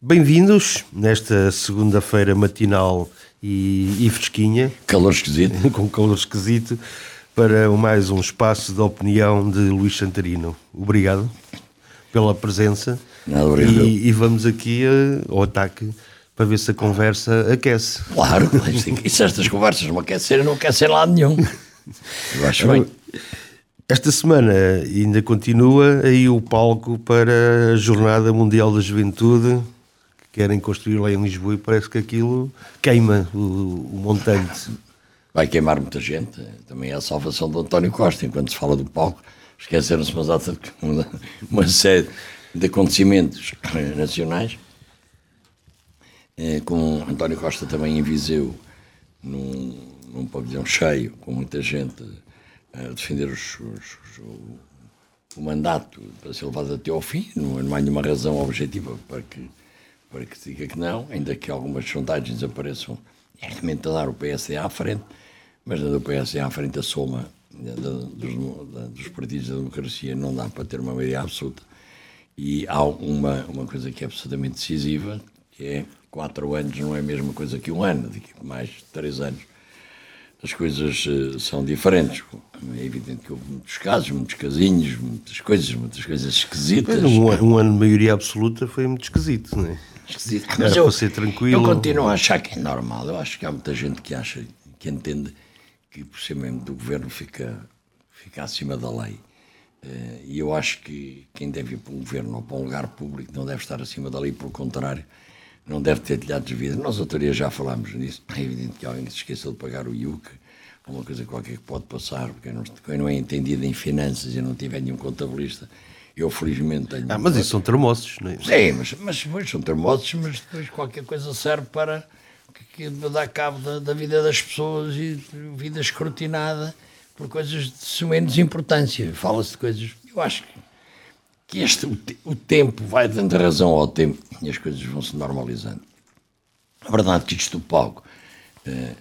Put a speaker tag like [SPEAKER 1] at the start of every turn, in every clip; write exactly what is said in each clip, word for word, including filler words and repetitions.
[SPEAKER 1] Bem-vindos nesta segunda-feira matinal e, e fresquinha.
[SPEAKER 2] Calor esquisito.
[SPEAKER 1] Com calor esquisito, para mais um espaço de opinião de Luís Santarino. Obrigado pela presença.
[SPEAKER 2] Nada, obrigado.
[SPEAKER 1] E, e vamos aqui uh, ao ataque para ver se a conversa aquece.
[SPEAKER 2] Claro, e se estas conversas não aquecerem, não aquecem lado nenhum. Eu acho bem.
[SPEAKER 1] Esta semana ainda continua aí o palco para a Jornada Mundial da Juventude, que querem construir lá em Lisboa, e parece que aquilo queima o, o montante.
[SPEAKER 2] Vai queimar muita gente. Também é a salvação do António Costa. Enquanto se fala do palco, esqueceram-se uma, uma, uma série de acontecimentos nacionais. Com António Costa também em Viseu, num, num pavilhão cheio, com muita gente a defender os, os, o, o mandato para ser levado até ao fim. Não, não há nenhuma razão objetiva para que, para que se diga que não, ainda que algumas sondagens apareçam realmente a dar o P S D à frente, mas na do P S D à frente a soma da, dos, da, dos partidos da democracia não dá para ter uma maioria absoluta. E há uma, uma coisa que é absolutamente decisiva, que é quatro anos não é a mesma coisa que um ano, daqui a mais de três anos. As coisas uh, são diferentes. É evidente que houve muitos casos, muitos casinhos, muitas coisas, muitas coisas esquisitas.
[SPEAKER 1] Um, um ano de maioria absoluta foi muito esquisito, não é?
[SPEAKER 2] Esquisito.
[SPEAKER 1] Era
[SPEAKER 2] Mas
[SPEAKER 1] para
[SPEAKER 2] eu,
[SPEAKER 1] ser tranquilo.
[SPEAKER 2] Eu continuo a achar que é normal. Eu acho que há muita gente que acha, que entende que por ser membro do governo fica, fica acima da lei. Uh, e eu acho que quem deve ir para um governo ou para um lugar público não deve estar acima da lem, pelo contrário, não deve ter telhados de vidro. Nós, outro dia, já falámos nisso. É evidente que alguém se esqueceu de pagar o I U C, ou uma coisa qualquer que pode passar, porque eu não, quem não é entendido em finanças e não tiver nenhum contabilista, eu felizmente tenho...
[SPEAKER 1] Ah, mas isso são termossos, não é?
[SPEAKER 2] Sim, mas, mas depois são termossos, mas depois qualquer coisa serve para que, que dar cabo da, da vida das pessoas e vida escrutinada por coisas de sumenos importância. Fala-se de coisas... Eu acho que que este, o, te, o tempo vai dando razão ao tempo e as coisas vão se normalizando. A verdade é que isto do palco, eh,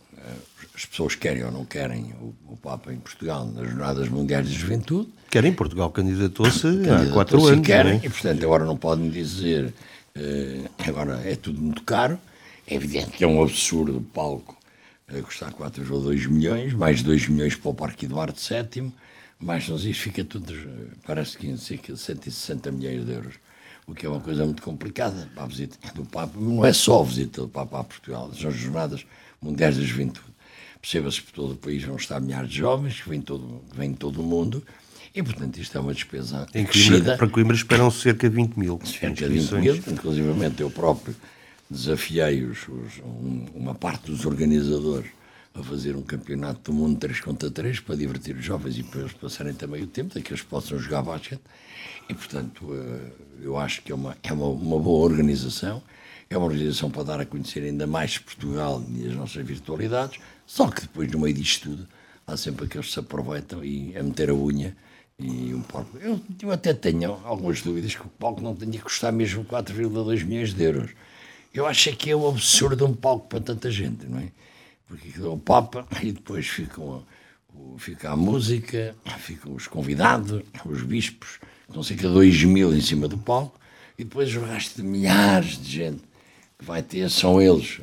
[SPEAKER 2] as pessoas querem ou não querem o, o Papa em Portugal nas Jornadas Mundiais de Juventude.
[SPEAKER 1] Querem, Portugal candidatou-se há quatro anos.
[SPEAKER 2] Querem,
[SPEAKER 1] é?
[SPEAKER 2] E portanto agora não podem dizer, eh, agora é tudo muito caro. É evidente que é um absurdo o palco a custar quatro vírgula dois milhões, mais dois milhões para o Parque Eduardo sétimo, mais nos isso fica tudo, parece que cerca de cento e sessenta milhões de euros, o que é uma coisa muito complicada para a visita do Papa. Não é só a visita do Papa a Portugal, são as Jornadas Mundiais da Juventude. Perceba-se que por todo o país vão estar milhares de jovens que vêm todo, vêm de todo o mundo e, portanto, isto é uma despesa
[SPEAKER 1] em
[SPEAKER 2] crescida.
[SPEAKER 1] Coimbra, para Coimbra esperam cerca de vinte mil.
[SPEAKER 2] Cerca de vinte mil, inclusivamente eu próprio desafiei os, os, um, uma parte dos organizadores a fazer um campeonato do mundo três contra três para divertir os jovens e para eles passarem também o tempo, para que eles possam jogar basquete. E, portanto, eu acho que é uma, é uma, uma boa organização, é uma organização para dar a conhecer ainda mais Portugal e as nossas virtualidades, só que depois, no meio disto tudo, há sempre aqueles que se aproveitam e a meter a unha e um palco. Eu, eu até tenho algumas dúvidas que o palco não tenha que custar mesmo quatro vírgula dois milhões de euros. Eu acho que é o absurdo um palco para tanta gente, não é? Porque é o Papa e depois ficam, fica a música, ficam os convidados, os bispos, com cerca de dois mil em cima do palco, e depois o resto de milhares de gente que vai ter, são eles,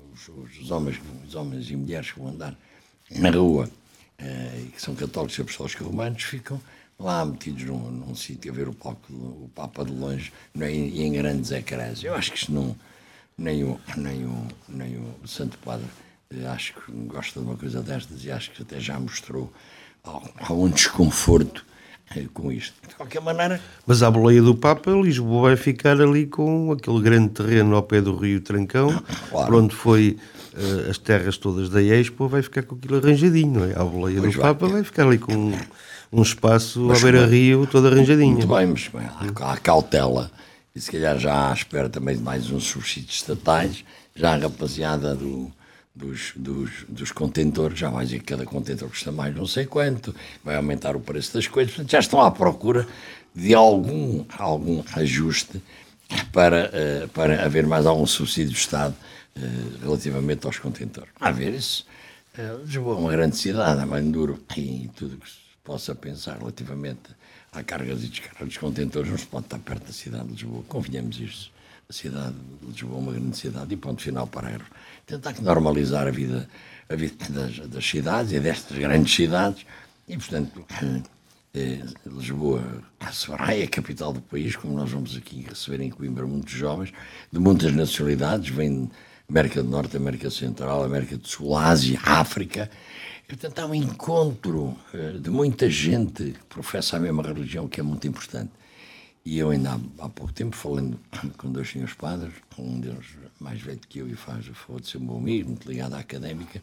[SPEAKER 2] os, os, homens, os homens e mulheres que vão andar na rua, eh, e que são católicos e apostólicos romanos, ficam lá metidos num, num sítio a ver o, palco, o Papa de longe, é? E em grandes ecrãs. Eu acho que isto não, nem o, nem o, nem o Santo Padre acho que gosta de uma coisa destas e acho que até já mostrou algum desconforto com isto. De qualquer maneira...
[SPEAKER 1] Mas à boleia do Papa, Lisboa vai ficar ali com aquele grande terreno ao pé do Rio Trancão, claro. Por onde foi uh, as terras todas da Expo, vai ficar com aquilo arranjadinho, não é? À boleia pois do vai, Papa é. Vai ficar ali com um, um espaço mas, à beira-rio todo arranjadinho.
[SPEAKER 2] Muito bem, mas bem, há, há cautela e se calhar já à espera também de mais uns subsídios estatais, já a rapaziada do... Dos, dos, dos contentores, já vai dizer que cada contentor custa mais não sei quanto, vai aumentar o preço das coisas, portanto já estão à procura de algum, algum ajuste para, uh, para haver mais algum subsídio do Estado uh, relativamente aos contentores. A ver isso, uh, Lisboa é uma grande cidade, é mais duro, e tudo o que se possa pensar relativamente a cargas e descargas dos contentores não se pode estar perto da cidade de Lisboa, convenhamos isto. a cidade de Lisboa, uma grande cidade, e ponto final, parágrafo. Tentar normalizar a vida, a vida das, das cidades e destas grandes cidades, e, portanto, eh, Lisboa receberá, é a capital do país, como nós vamos aqui receber em Coimbra muitos jovens, de muitas nacionalidades, vêm América do Norte, América Central, América do Sul, Ásia, África. E, portanto, há um encontro eh, de muita gente que professa a mesma religião, que é muito importante. E eu ainda há, há pouco tempo, falando com dois senhores padres, um deles mais velho que eu e faz a favor de ser meu amigo, muito ligado à académica,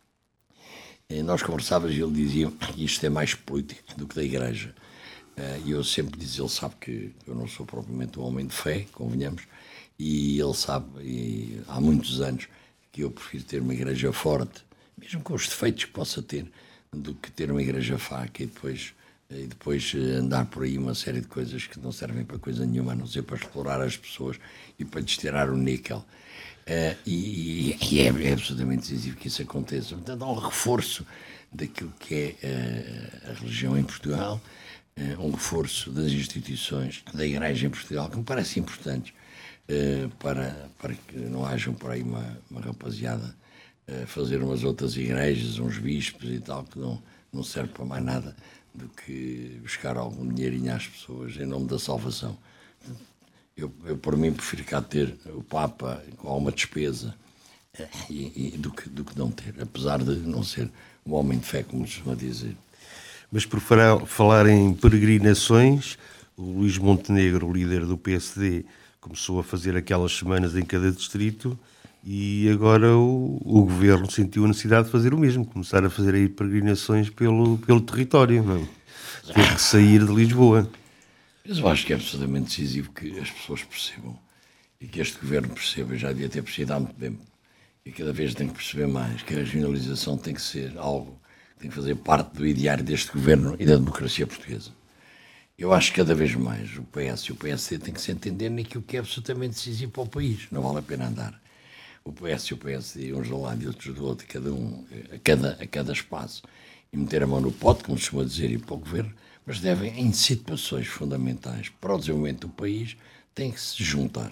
[SPEAKER 2] e nós conversávamos e ele dizia que isto é mais político do que da igreja. E eu sempre dizia, ele sabe que eu não sou propriamente um homem de fé, convenhamos, e ele sabe, e há muitos anos, que eu prefiro ter uma igreja forte, mesmo com os defeitos que possa ter, do que ter uma igreja fraca e depois... e depois andar por aí uma série de coisas que não servem para coisa nenhuma, a não ser para explorar as pessoas e para lhes tirar o níquel. Uh, e, e é, é absolutamente decisivo que isso aconteça. Portanto, há um reforço daquilo que é uh, a religião em Portugal, uh, um reforço das instituições da Igreja em Portugal, que me parece importante uh, para, para que não hajam por aí uma, uma rapaziada a uh, fazer umas outras igrejas, uns bispos e tal, que não, não serve para mais nada do que buscar algum dinheirinho às pessoas em nome da salvação. Eu, eu por mim, prefiro cá ter o Papa com alguma despesa e, e, do, que, do que não ter, apesar de não ser um homem de fé, como se costuma dizer.
[SPEAKER 1] Mas por falar em peregrinações, o Luís Montenegro, o líder do P S D, começou a fazer aquelas semanas em cada distrito e agora o, o governo sentiu a necessidade de fazer o mesmo, começar a fazer aí peregrinações pelo, pelo território, não é? Ter que sair de Lisboa.
[SPEAKER 2] Mas eu acho que é absolutamente decisivo que as pessoas percebam e que este governo perceba, já devia ter percebido há muito tempo, e cada vez tem que perceber mais que a regionalização tem que ser algo que tem que fazer parte do ideário deste governo e da democracia portuguesa. Eu acho que cada vez mais o P S e o P S D têm que se entender naquilo que é absolutamente decisivo para o país, não vale a pena andar. O P S e o P S D, uns de um lado e outros do outro, cada um a cada, a cada espaço, e meter a mão no pote, como se costuma dizer, e para o governo, mas devem, em situações fundamentais para o desenvolvimento do país, têm que se juntar.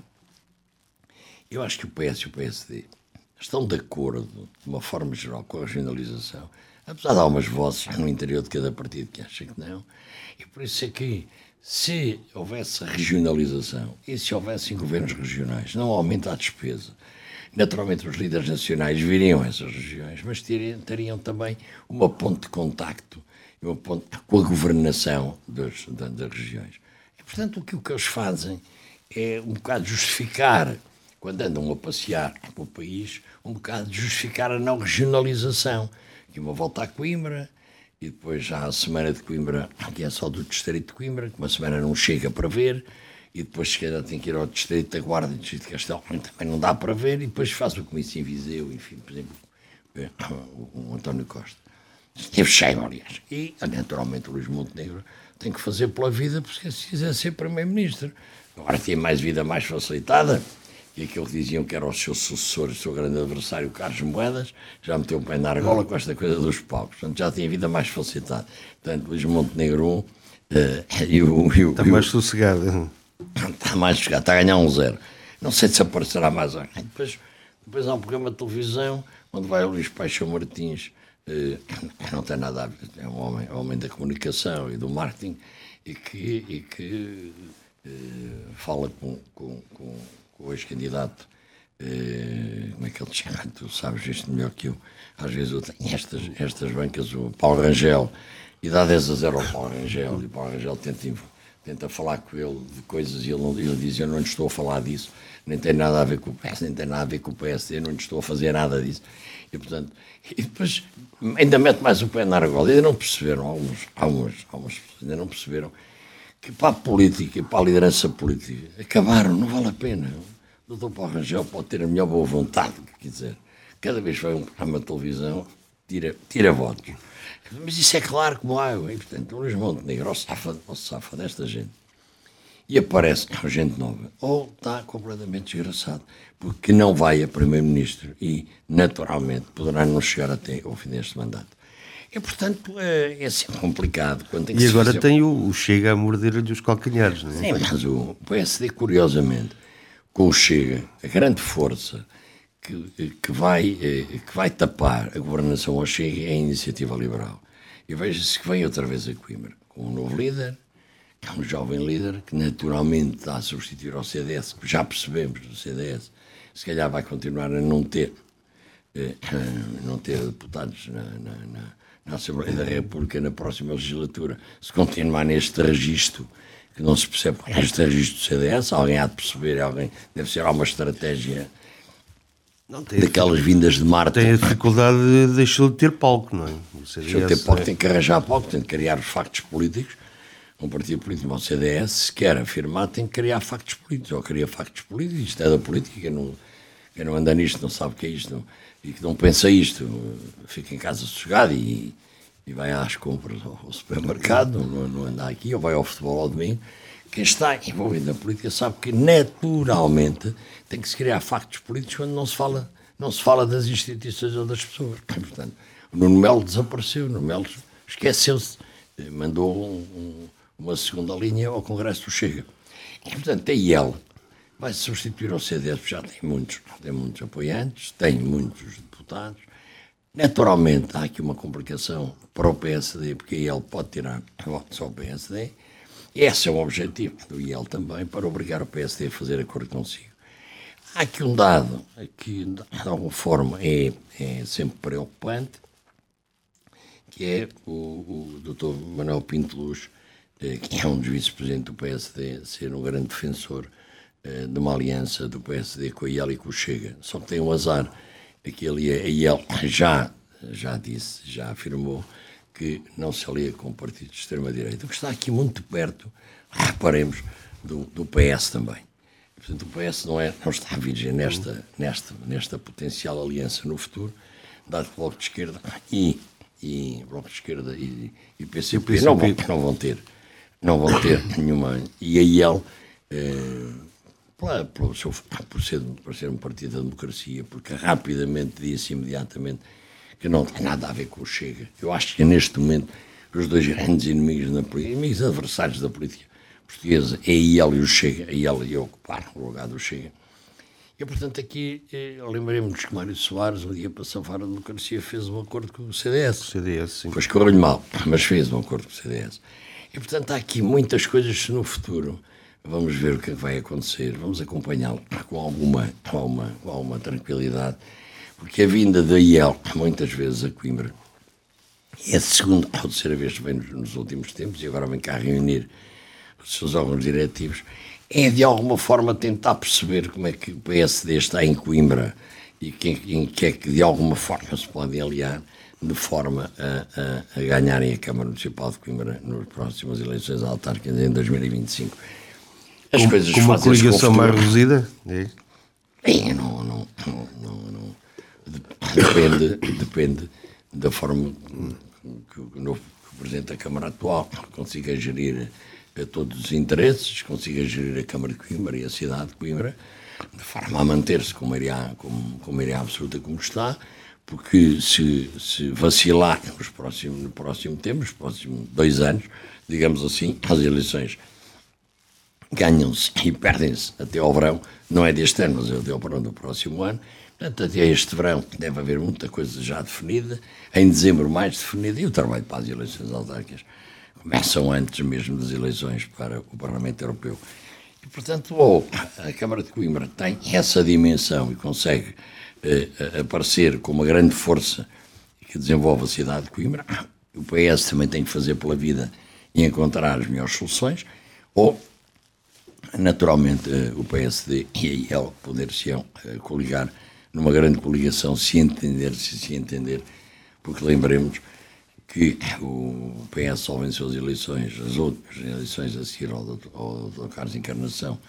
[SPEAKER 2] Eu acho que o P S e o P S D estão de acordo, de uma forma geral, com a regionalização, apesar de algumas vozes no interior de cada partido que acham que não, e por isso é que, se houvesse regionalização e se houvessem governos regionais, não aumenta a despesa. Naturalmente, os líderes nacionais viriam a essas regiões, mas teriam, teriam também uma ponte de contacto, uma ponte com a governação das, das, das regiões. E, portanto, o que, o que eles fazem é um bocado justificar, quando andam a passear pelo país, um bocado justificar a não regionalização. Que uma volta a Coimbra, e depois já a semana de Coimbra, que é só do distrito de Coimbra, que uma semana não chega para ver, e depois se calhar tem que ir ao distrito da Guarda e distrito de Castelo, também não dá para ver, e depois faz o comício em Viseu, enfim, por exemplo, o, o António Costa. Esteve cheio, aliás. E, naturalmente, o Luís Montenegro tem que fazer pela vida, porque se quiser ser primeiro-ministro. Agora tem mais vida mais facilitada, e aquilo que diziam que era o seu sucessor, o seu grande adversário, Carlos Moedas, já meteu o pé na argola com esta coisa dos palcos. Portanto, já tem a vida mais facilitada. Portanto, Luís Montenegro um, uh, e o... E o
[SPEAKER 1] está
[SPEAKER 2] e
[SPEAKER 1] mais
[SPEAKER 2] o,
[SPEAKER 1] sossegado.
[SPEAKER 2] Está mais sossegado, está a ganhar um zero. Não sei se aparecerá mais alguém. Depois, depois há um programa de televisão, onde vai o Luís Paixão Martins, uh, não tem nada a ver, é um homem, é um homem da comunicação e do marketing, e que, e que uh, fala com... com, com o ex-candidato, eh, como é que ele se chama? Tu sabes isto melhor que eu. Às vezes eu tenho estas, estas bancas, o Paulo Rangel, e dá dez a zero ao Paulo Rangel, e o Paulo Rangel tenta, tenta falar com ele de coisas, e ele, não, ele diz, eu não lhe estou a falar disso, nem tem nada a ver com o P S, nem tem nada a ver com o P S D, não lhe estou a fazer nada disso. E, portanto, e depois ainda mete mais o pé na argola. Ainda não perceberam, alguns, alguns, algumas pessoas ainda não perceberam que para a política e para a liderança política acabaram, não vale a pena. O doutor Paulo Rangel pode ter a melhor boa vontade que quiser. Cada vez que vai um programa de televisão, tira, tira votos. Mas isso é claro como água. E, portanto, o Luís Montenegro ou safa, ou safa desta gente e aparece gente nova, ou está completamente desgraçado, porque não vai a primeiro-ministro e, naturalmente, poderá não chegar até ao fim deste mandato. E, portanto, é, é sempre complicado. Quando tem que
[SPEAKER 1] e
[SPEAKER 2] se
[SPEAKER 1] agora
[SPEAKER 2] fazer...
[SPEAKER 1] tem o, o Chega a morder-lhe os calcanhares, não é?
[SPEAKER 2] Sim, mas o P S D, curiosamente, com o Chega, a grande força que, que, vai, que vai tapar a governação ao Chega é a Iniciativa Liberal. E veja-se que vem outra vez a Coimbra, com um novo líder, um jovem líder, que naturalmente está a substituir ao C D S, que já percebemos do C D S, se calhar vai continuar a não ter, eh, não ter deputados na, na, na, na Assembleia da República na próxima legislatura, se continuar neste registro, que não se percebe qual é este registro do C D S, alguém há de perceber, alguém, deve ser alguma estratégia não, daquelas vindas de Marte.
[SPEAKER 1] Tem a dificuldade de deixar de ter palco, não é?
[SPEAKER 2] Deixou de ter palco, é... tem que arranjar palco, tem que criar os factos políticos. Um partido político como o C D S, se quer afirmar, tem que criar factos políticos, ou cria factos políticos, isto é da política, quem não, quem não anda nisto não sabe o que é isto, não, e que não pensa isto, fica em casa sossegado e, e vai às compras ao supermercado, não, não anda aqui, ou vai ao futebol ao domingo. Quem está envolvido na política sabe que naturalmente tem que se criar factos políticos quando não se fala, não se fala das instituições ou das pessoas. Portanto, o Nuno Melo desapareceu, o Nuno Melo esqueceu-se, mandou um, um, uma segunda linha ao Congresso do Chega. E, portanto, a I L vai se substituir ao C D S, já tem muitos, tem muitos apoiantes, tem muitos deputados. Naturalmente, há aqui uma complicação para o P S D, porque a I L pode tirar votos ao P S D. E esse é o objetivo do I L também, para obrigar o P S D a fazer acordo consigo. Há aqui um dado que, de alguma forma, é, é sempre preocupante, que é o, o doutor Manuel Pinto Luz, eh, que é um dos vice-presidentes do P S D, ser um grande defensor eh, de uma aliança do P S D com a I L e com o Chega. Só que tem um azar, é que ele, a I L já, já disse, já afirmou que não se alia com o partido de extrema-direita, o que está aqui muito perto, reparemos, do, do P S também. Portanto, o P S não, é, não está virgem nesta, nesta, nesta potencial aliança no futuro, dado que o Bloco de Esquerda e, e Bloco de Esquerda e, e P C P não vão, não vão ter, não vão ter nenhuma. E a I L, eh, por, por, ser, por ser um partido da democracia, porque rapidamente disse imediatamente que não tem nada a ver com o Chega. Eu acho que neste momento os dois grandes inimigos da política, inimigos adversários da política portuguesa, é a I L e o Chega. A I L ia ocupar o lugar do Chega. E, portanto, aqui eh, lembremos-nos que Mário Soares, um dia para salvar a democracia, fez um acordo com o C D S.
[SPEAKER 1] C D S, sim.
[SPEAKER 2] Pois correu-lhe mal, mas fez um acordo com o C D S. E, portanto, há aqui muitas coisas no futuro. Vamos ver o que vai acontecer, vamos acompanhá-lo com alguma, com alguma, com alguma tranquilidade. Porque a vinda da I L, muitas vezes a Coimbra, é a segunda ou terceira vez que vem nos, nos últimos tempos, e agora vem cá reunir os seus órgãos diretivos, é de alguma forma tentar perceber como é que o P S D está em Coimbra e que, em que é que de alguma forma se podem aliar de forma a, a, a ganharem a Câmara Municipal de Coimbra nas próximas eleições autárquicas em dois mil e vinte e cinco. As
[SPEAKER 1] com,
[SPEAKER 2] coisas
[SPEAKER 1] com uma coligação mais reduzida?
[SPEAKER 2] É. É, não, não, não, não, não. Depende, depende da forma que o novo Presidente da Câmara atual consiga gerir todos os interesses, consiga gerir a Câmara de Coimbra e a cidade de Coimbra, de forma a manter-se com uma área, com, com uma área absoluta como está, porque se, se vacilar nos próximos, no próximo tempo, nos próximos dois anos, digamos assim, as eleições ganham-se e perdem-se até ao verão, não é deste ano, mas é até ao verão do próximo ano. Portanto, até este verão deve haver muita coisa já definida, em dezembro mais definida, e o trabalho para as eleições autárquicas começam antes mesmo das eleições para o Parlamento Europeu. E, portanto, ou a Câmara de Coimbra tem essa dimensão e consegue eh, aparecer com uma grande força que desenvolve a cidade de Coimbra, o P S também tem que fazer pela vida e encontrar as melhores soluções, ou, naturalmente, eh, o P S D e a I L poder-se-ão eh, coligar numa grande coligação, se entender, se se entender, porque lembremos que o P S só venceu as eleições, as outras eleições a seguir ao doutor, ao doutor Carlos Encarnação,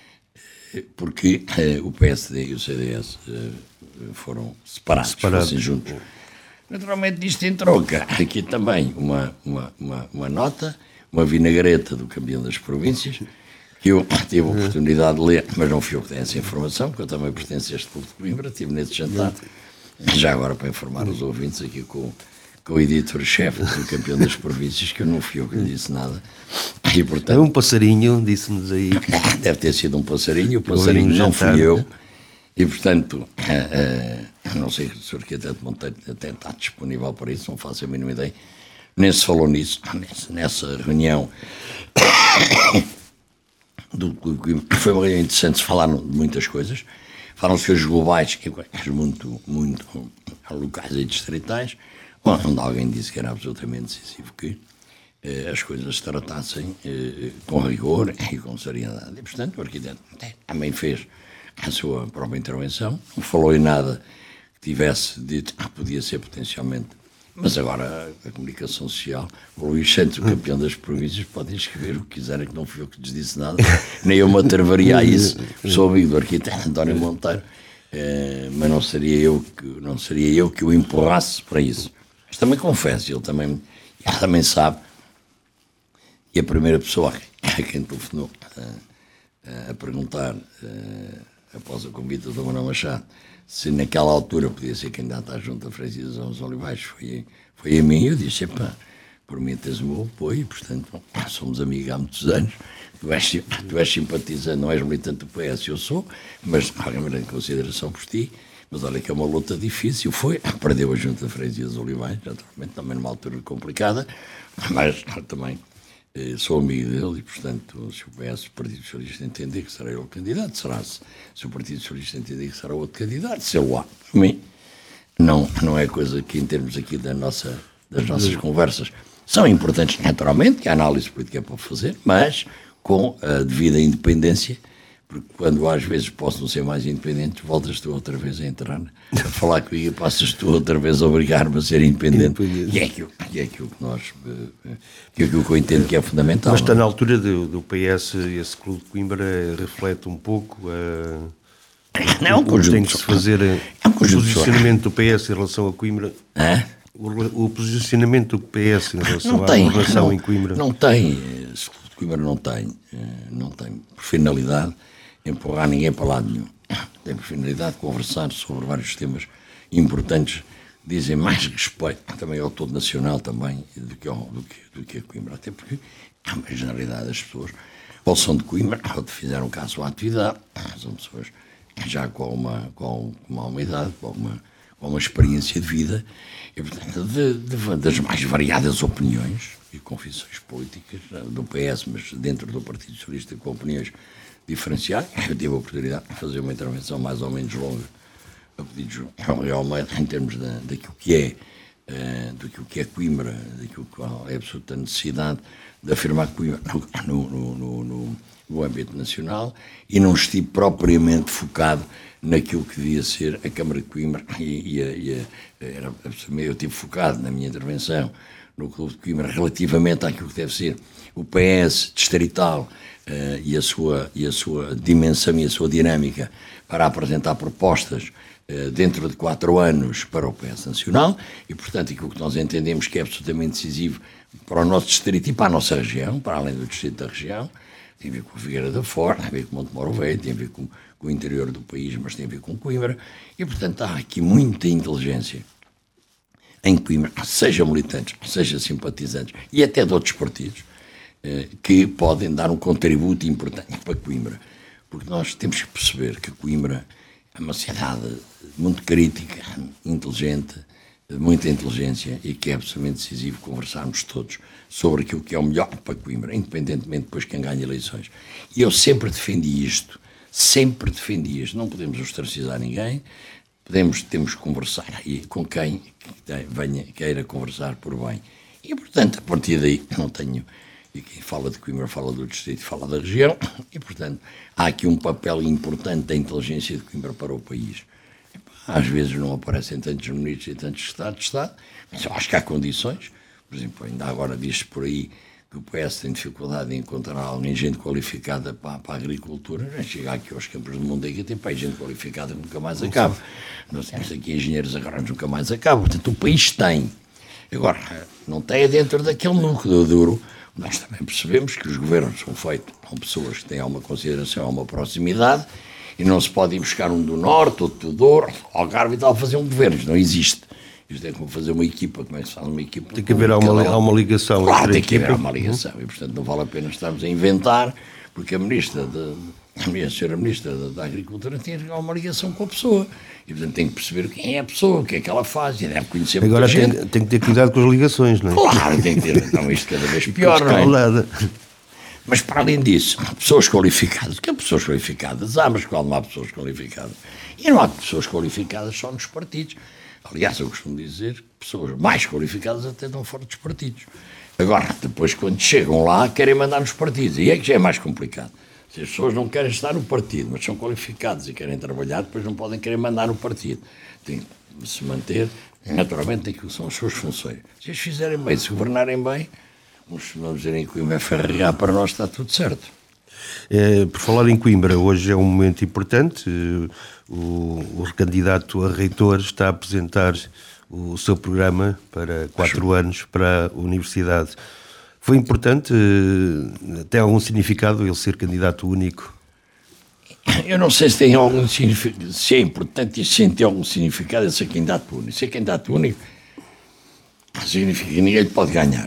[SPEAKER 2] porque eh, o P S D e o C D S eh, foram separados, separados, fossem juntos. Naturalmente, disto em troca, aqui também uma, uma, uma, uma nota, uma vinagreta do campeão das províncias, que eu tive a oportunidade de ler, mas não fui eu que tenho essa informação, porque eu também pertenço a este povo de Coimbra, estive nesse jantar, já agora para informar os ouvintes aqui com, com o editor-chefe do campeão das províncias, que eu não fui eu que lhe disse nada. E, portanto,
[SPEAKER 1] é um passarinho, disse-nos aí.
[SPEAKER 2] Deve ter sido um passarinho, o passarinho não fui eu. E, portanto, uh, uh, não sei se o senhor Arquiteto Monteiro até está disponível para isso, não faço a mínima ideia. Nem se falou nisso, nessa reunião. Do, foi bem interessante, se falaram de muitas coisas. Falaram-se que os globais, muito, muito locais e distritais, onde alguém disse que era absolutamente decisivo que eh, as coisas se tratassem eh, com rigor e com seriedade. E, portanto, o arquiteto também fez a sua própria intervenção, não falou em nada que tivesse dito que podia ser potencialmente. Mas agora a, a comunicação social, o Luís Santos, o campeão das províncias, pode escrever o que quiserem, que não fui eu que lhes disse nada, nem eu me atreveria a isso. Sou amigo do arquiteto António Monteiro, eh, mas não seria, eu que, não seria eu que o empurrasse para isso. Mas também confesso, ele também, ele também sabe, e a primeira pessoa a quem telefonou a, a perguntar, a, após o convite do Manuel Machado, se naquela altura podia ser candidato à Junta de Freguesias aos Olivais, foi, foi a mim. Eu disse, epá, por mim tens o meu apoio, portanto, somos amigos há muitos anos, tu és, tu és simpatizante, não és militante do P S, eu sou, mas há uma grande consideração por ti, mas olha que é uma luta difícil, foi, perdeu a Junta de Freguesias dos Olivais, naturalmente, também numa altura complicada, mas também eh, sou amigo dele e, portanto, se o P S, o Partido Socialista, entender que será ele o candidato, será-se. Se o Partido Socialista entender que será outro candidato, se ele lá, para mim, não, não é coisa que, em termos aqui da nossa, das nossas conversas, são importantes, naturalmente, que a análise política é para fazer, mas com a devida independência, porque quando às vezes posso não ser mais independente, voltas tu outra vez a entrar, a falar comigo e passas tu outra vez a obrigar-me a ser independente. E é aquilo, e é aquilo que nós, que é aquilo que eu entendo que é fundamental.
[SPEAKER 1] Mas está na altura do, do P S, esse Clube de Coimbra reflete um pouco uh,
[SPEAKER 2] não,
[SPEAKER 1] o que tem que se fazer,
[SPEAKER 2] é um
[SPEAKER 1] o posicionamento do P S em relação a Coimbra.
[SPEAKER 2] Hã?
[SPEAKER 1] O, o posicionamento do P S em relação
[SPEAKER 2] não
[SPEAKER 1] à
[SPEAKER 2] tem,
[SPEAKER 1] governação
[SPEAKER 2] não,
[SPEAKER 1] em Coimbra.
[SPEAKER 2] Não tem, esse Clube de Coimbra não tem, não tem por finalidade empurrar ninguém para lado nenhum. Tem por finalidade conversar sobre vários temas importantes, dizem mais respeito também ao todo nacional também do que, ao, do que, do que a Coimbra, até porque a generalidade das pessoas ou são de Coimbra ou fizeram caso à atividade, são pessoas já com uma, com uma, uma idade, com uma, com uma experiência de vida e, portanto, de, de, das mais variadas opiniões e confissões políticas do P S, mas dentro do Partido Socialista com opiniões diferenciar. Eu tive a oportunidade de fazer uma intervenção mais ou menos longa a pedido de João Almeida em termos da, daquilo que é uh, daquilo que é Coimbra, daquilo que é a absoluta necessidade de afirmar Coimbra no, no, no, no, no âmbito nacional e não estive propriamente focado naquilo que devia ser a Câmara de Coimbra e, e, a, e a, era, eu estive focado na minha intervenção no Clube de Coimbra relativamente àquilo que deve ser o P S distrital Uh, e, a sua, e a sua dimensão e a sua dinâmica para apresentar propostas uh, dentro de quatro anos para o P S Nacional e, portanto, aquilo que nós entendemos que é absolutamente decisivo para o nosso distrito e para a nossa região, para além do distrito da região, tem a ver com a Figueira da Foz, tem a ver com Montemor Velho, tem a ver com, com o interior do país, mas tem a ver com Coimbra e, portanto, há aqui muita inteligência em Coimbra, seja militantes, seja simpatizantes e até de outros partidos, que podem dar um contributo importante para Coimbra. Porque nós temos que perceber que Coimbra é uma cidade muito crítica, inteligente, de muita inteligência e que é absolutamente decisivo conversarmos todos sobre aquilo que é o melhor para Coimbra, independentemente depois de quem ganha eleições. E eu sempre defendi isto, sempre defendi isto. Não podemos ostracizar ninguém, podemos, temos que conversar e com quem venha, queira conversar por bem. E, portanto, a partir daí não tenho... E quem fala de Coimbra fala do distrito, fala da região, e, portanto, há aqui um papel importante da inteligência de Coimbra para o país. Às vezes não aparecem tantos ministros e tantos estados de Estado, mas eu acho que há condições. Por exemplo, ainda agora diz-se por aí que o P S tem dificuldade em encontrar alguém, gente qualificada para, para a agricultura. Já chega aqui aos campos do mundo e tem para gente qualificada que nunca mais acaba. Nós temos aqui engenheiros agora nunca mais acabam. Portanto, o país tem. Agora, não tem dentro daquele núcleo duro. Nós também percebemos que os governos são feitos com pessoas que têm alguma consideração, alguma proximidade, e não se pode ir buscar um do Norte, outro do Douro, Algarve e tal, fazer um governo. Não existe. Isto é como fazer uma equipa, como é que se faz uma equipa?
[SPEAKER 1] Tem que haver uma, há uma ligação.
[SPEAKER 2] Claro,
[SPEAKER 1] entre
[SPEAKER 2] tem que
[SPEAKER 1] equipa.
[SPEAKER 2] haver uma ligação. E, portanto, não vale a pena estarmos a inventar, porque a ministra, de, a minha senhora ministra da, da Agricultura, tem uma ligação com a pessoa. E, portanto, tem que perceber quem é a pessoa, o que é que ela faz, e deve conhecer muita
[SPEAKER 1] Agora
[SPEAKER 2] gente.
[SPEAKER 1] tem, tem que ter cuidado com as ligações, não é?
[SPEAKER 2] Claro, tem que ter. Então, isto cada vez pior, não é? Mas, para além disso, pessoas qualificadas. Que há pessoas qualificadas? Há, mas qual não há pessoas qualificadas? E não há pessoas qualificadas só nos partidos. Aliás, eu costumo dizer que pessoas mais qualificadas até estão fora dos partidos. Agora, depois, quando chegam lá, querem mandar nos partidos. E é que já é mais complicado. Se as pessoas não querem estar no partido, mas são qualificadas e querem trabalhar, depois não podem querer mandar no partido. Tem que se manter, naturalmente, aquilo que são as suas funções. Se as fizerem bem, se governarem bem, vamos dizer em Coimbra, Ferreira, para nós está tudo certo.
[SPEAKER 1] É, por falar em Coimbra, hoje é um momento importante. O, o candidato a reitor está a apresentar o seu programa para quatro Acho. anos para a universidade. Foi importante, tem algum significado ele ser candidato único?
[SPEAKER 2] Eu não sei se tem algum significado, se é importante e se tem algum significado ser candidato único. Ser candidato único significa que ninguém pode ganhar.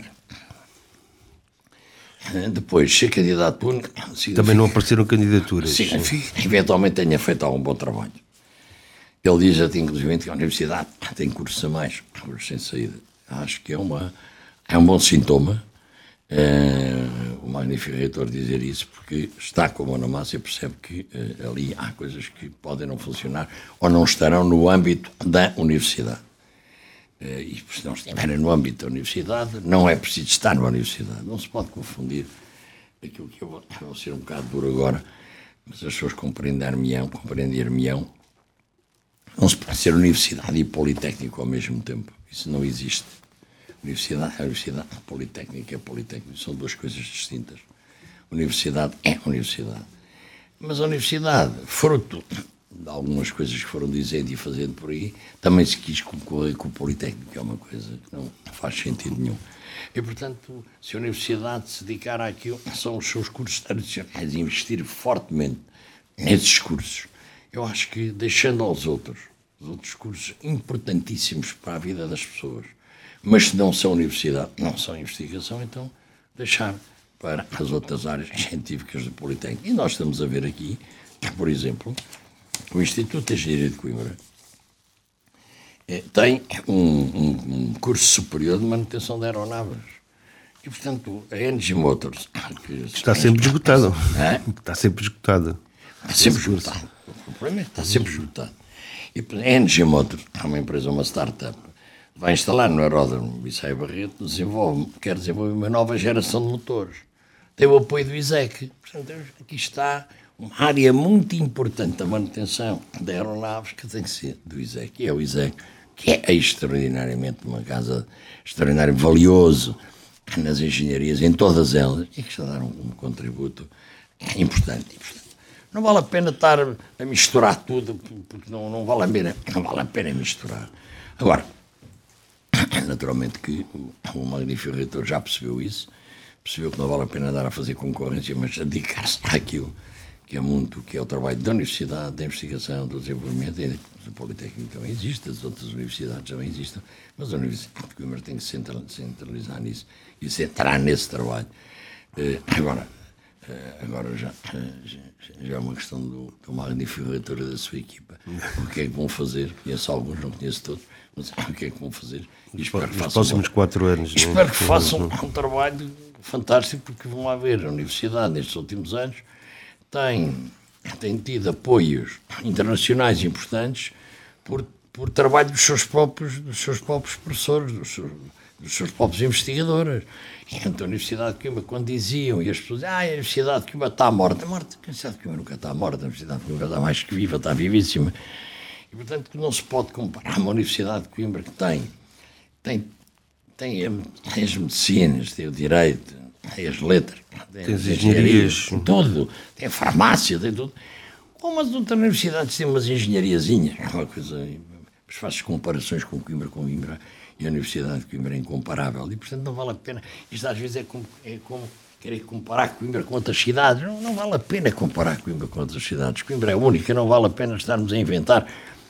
[SPEAKER 2] Depois, ser candidato único...
[SPEAKER 1] Também não apareceram candidaturas.
[SPEAKER 2] Significa que eventualmente tenha feito algum bom trabalho. Ele diz até, inclusive, que a universidade tem cursos a mais, cursos sem saída. Acho que é, uma, é um bom sintoma é, o magnífico reitor dizer isso, porque está com a mão na massa e percebe que é, ali há coisas que podem não funcionar ou não estarão no âmbito da universidade. É, e se não estiverem no âmbito da universidade, não é preciso estar na universidade. Não se pode confundir aquilo que eu vou, eu vou ser um bocado duro agora, mas as pessoas compreender-me-ão, compreender-me-ão. Não se pode ser universidade e politécnico ao mesmo tempo. Isso não existe. Universidade é universidade, politécnica é politécnico. São duas coisas distintas. Universidade é universidade. Mas a universidade, fruto de algumas coisas que foram dizendo e fazendo por aí, também se quis concorrer com o politécnico, que é uma coisa que não faz sentido nenhum. E, portanto, se a universidade se dedicar àquilo, são os seus cursos tradicionais, investir fortemente nesses cursos. Eu acho que, deixando aos outros, os outros cursos importantíssimos para a vida das pessoas, mas se não são universidade, não são investigação, então deixar para as outras áreas científicas do Politécnico. E nós estamos a ver aqui, por exemplo, o Instituto de Engenharia de Coimbra tem um, um, um curso superior de manutenção de aeronaves. E, portanto, a Energy Motors... Que
[SPEAKER 1] está sempre esgotado.
[SPEAKER 2] É?
[SPEAKER 1] Está sempre esgotado.
[SPEAKER 2] Está sempre esgotado. O problema é que está sempre esgotado. E a Energy Motors é uma empresa, uma startup, vai instalar no aeródromo Bissaia Barreto, desenvolve, quer desenvolver uma nova geração de motores. Tem o apoio do ISEC. Portanto, aqui está uma área muito importante da manutenção de aeronaves que tem que ser do ISEC. E é o ISEC, que é extraordinariamente uma casa extraordinariamente valioso nas engenharias, em todas elas, e que está a dar um, um contributo importante. E, portanto, não vale a pena estar a misturar tudo, porque não, não, vale a pena, não vale a pena misturar. Agora, naturalmente que o, o magnífico reitor já percebeu isso, percebeu que não vale a pena dar a fazer concorrência, mas a dedicar-se àquilo que é muito, que é o trabalho da universidade, da investigação, do desenvolvimento. O Politécnico também existe, as outras universidades também existem, mas a Universidade de Coimbra tem que se centralizar nisso e centrar nesse trabalho. Agora, agora já, já, já é uma questão do, do magnífico reitor da sua equipa. O que é que vão fazer? Conheço alguns, não conheço todos, mas o que é que vão fazer? E espero que
[SPEAKER 1] façam, próximos quatro anos.
[SPEAKER 2] Espero que façam um trabalho fantástico, porque vão lá ver, a universidade nestes últimos anos tem, tem tido apoios internacionais importantes por, por trabalho dos seus próprios, dos seus próprios professores, dos seus, dos seus próprios investigadores. E então a Universidade de Coimbra, quando diziam, e as pessoas diziam, ah, a Universidade de Coimbra está morta. morta. A Universidade de Coimbra nunca está morta, a Universidade de Coimbra está mais que viva, está vivíssima. E, portanto, que não se pode comparar uma Universidade de Coimbra que tem, tem, tem as medicinas, tem o direito, tem as letras, tem, tem as engenharias, tem tudo, tem a farmácia, tem tudo. Como as outras universidades têm umas engenhariazinhas, uma coisa, mas faz comparações com Coimbra, com Coimbra, e a Universidade de Coimbra é incomparável. E, portanto, não vale a pena. Isto às vezes é como, é como querer comparar Coimbra com outras cidades. Não, não vale a pena comparar Coimbra com outras cidades. Coimbra é única, não vale a pena estarmos a inventar.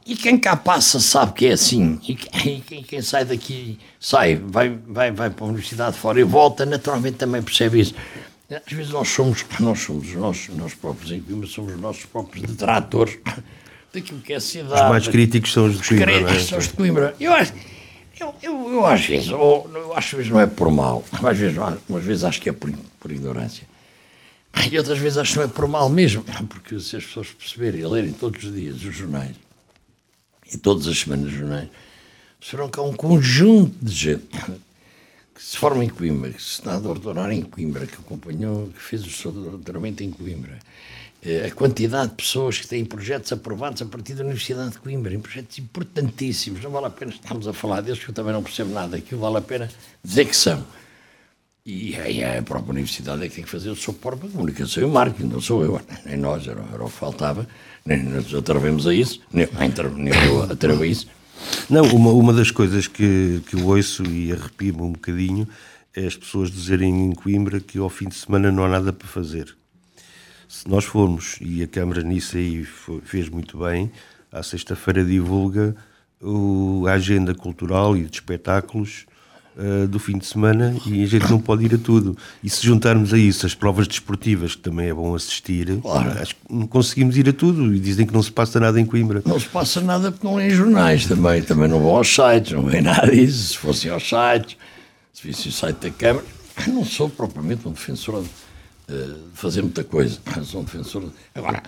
[SPEAKER 2] E quem cá passa sabe que é assim. E quem, quem, quem sai daqui, sai, vai, vai, vai para a universidade fora e volta, naturalmente também percebe isso. Às vezes nós somos, nós somos nós, nós próprios em Coimbra, somos os nossos próprios detratores daquilo que é a cidade.
[SPEAKER 1] Os mais críticos são os de Coimbra,
[SPEAKER 2] Os críticos são os de Coimbra. Eu acho, eu, eu, eu às vezes, eu, eu acho que às vezes não é por mal, às vezes, umas vezes acho que é por, por ignorância. E outras vezes acho que não é por mal mesmo, porque se as pessoas perceberem e lerem todos os dias os jornais, e todas as semanas os jornais, perceberam que há um conjunto de gente que se forma em Coimbra, que se está a doutorar em Coimbra, que acompanhou, que fez o seu doutoramento em Coimbra. A quantidade de pessoas que têm projetos aprovados a partir da Universidade de Coimbra, em projetos importantíssimos, não vale a pena estarmos a falar deles, que eu também não percebo nada, aquilo vale a pena dizer que são. E a própria Universidade é que tem que fazer o suporte para a comunicação e o marketing, não sou eu, nem nós, era, era o que faltava, nem nós atrevemos a isso, nem, nem eu atrevo a isso.
[SPEAKER 1] Não, uma, uma das coisas que, que eu ouço e arrepio-me um bocadinho é as pessoas dizerem em Coimbra que ao fim de semana não há nada para fazer. Se nós formos, e a Câmara nisso aí foi, fez muito bem, à sexta-feira divulga o, a agenda cultural e de espetáculos uh, do fim de semana e a gente não pode ir a tudo. E se juntarmos a isso as provas desportivas, que também é bom assistir, claro. Acho que não conseguimos ir a tudo e dizem que não se passa nada em Coimbra.
[SPEAKER 2] Não se passa nada porque não leem jornais também, também não vão aos sites, não vêem nada disso. Se fossem aos sites, se vissem o site da Câmara, não sou propriamente um defensor de Uh, fazer muita coisa, sou um defensor de... Agora,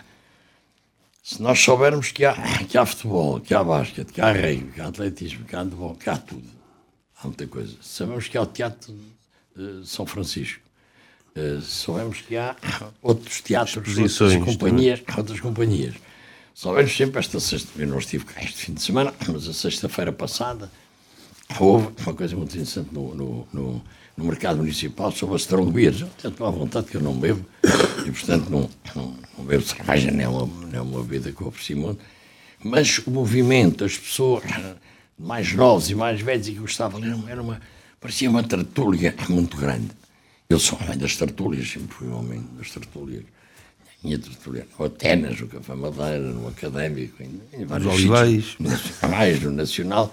[SPEAKER 2] se nós soubermos que há, que há futebol, que há basquete, que há rugby, que há atletismo, que há handebol, que há tudo, há muita coisa. Se sabemos que há o Teatro de São Francisco, uh, se soubermos que há outros teatros, outras companhias, outras companhias, soubermos sempre esta sexta, eu não estive cá este fim de semana, mas a sexta-feira passada houve uma coisa muito interessante no, no, no no mercado municipal sobre as strong beers. Eu tenho à vontade que eu não bebo e, portanto, não, não, não bebo cerveja, nem é uma, nem é uma bebida que eu aprecio muito. Mas o movimento, as pessoas mais novas e mais velhas e que gostavam, era uma, parecia uma tertúlia muito grande. Eu sou homem das tertúlias, sempre fui um homem das tertúlias. Minha tertúlia no Atenas, no Café Madeira, no Académico, em, em vários
[SPEAKER 1] sítios.
[SPEAKER 2] Mais no Nacional.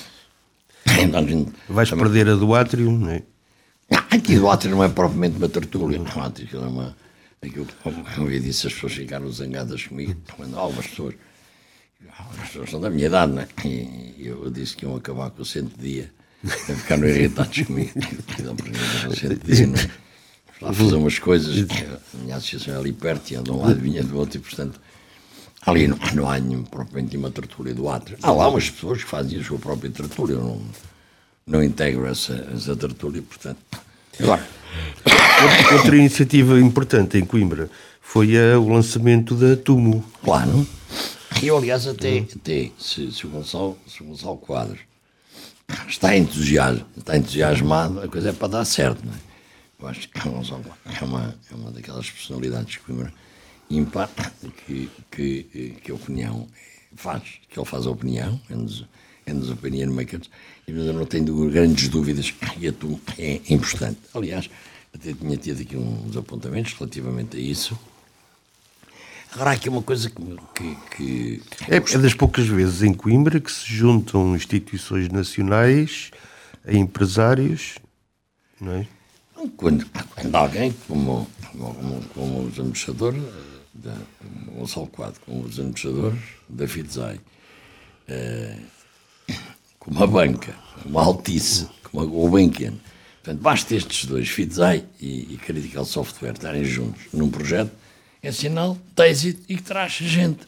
[SPEAKER 1] Vais também perder a do Átrio, não é?
[SPEAKER 2] Aqui do Átrio não é propriamente uma tertúlia, não, aquilo é uma... Aquilo, como eu disse, as pessoas ficaram zangadas comigo, quando algumas pessoas, algumas pessoas são da minha idade, não é? E eu disse que iam acabar com o centro dia, ficaram irritados comigo, o centro dia, não é? Lá fazer umas coisas, a minha associação é ali perto, e anda de um lado e vinha do outro, e portanto, ali não, não há nenhum, propriamente nenhuma tertúlia do Átrio. Há lá umas pessoas que fazem a sua própria tertúlia, eu não... não integro essa, essa tertúlia, portanto. Agora,
[SPEAKER 1] outra iniciativa importante em Coimbra foi a, o lançamento da Tumo.
[SPEAKER 2] Claro. Eu, aliás, até, até se, se, o Gonçalo, se o Gonçalo Quadros está entusiasmado, está entusiasmado, a coisa é para dar certo, não é? Eu acho que o Gonçalo é uma, é uma daquelas personalidades de Coimbra ímpar que, que, que a opinião faz, que ele faz a opinião, é nos opinion makers, e eu não tenho grandes dúvidas que a Tumo é importante. Aliás, até tinha tido aqui uns apontamentos relativamente a isso. Agora há aqui uma coisa que... que, que
[SPEAKER 1] é, é das poucas vezes em Coimbra que se juntam instituições nacionais a empresários, não é?
[SPEAKER 2] Quando, quando alguém, como, como, como os administradores, da, como o Gonçalo Quadros, como os administradores da Fidzai, eh, como a banca, como a Altice, como a Gulbenkian. Portanto, basta estes dois, Fidzai e, e Critical Software, estarem juntos num projeto, é sinal de êxito e que traz gente.